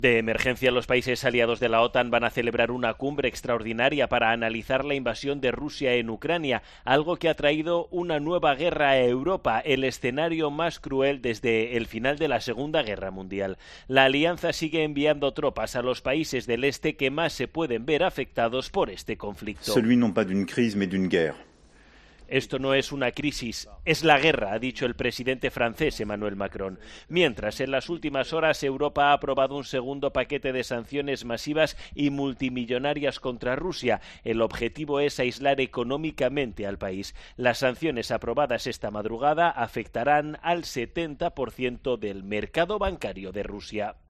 De emergencia, los países aliados de la OTAN van a celebrar una cumbre extraordinaria para analizar la invasión de Rusia en Ucrania, algo que ha traído una nueva guerra a Europa, el escenario más cruel desde el final de la Segunda Guerra Mundial. La alianza sigue enviando tropas a los países del este que más se pueden ver afectados por este conflicto. Celui non pas d'une crise mais d'une guerre. Esto no es una crisis, es la guerra, ha dicho el presidente francés Emmanuel Macron. Mientras, en las últimas horas, Europa ha aprobado un segundo paquete de sanciones masivas y multimillonarias contra Rusia. El objetivo es aislar económicamente al país. Las sanciones aprobadas esta madrugada afectarán al 70% del mercado bancario de Rusia.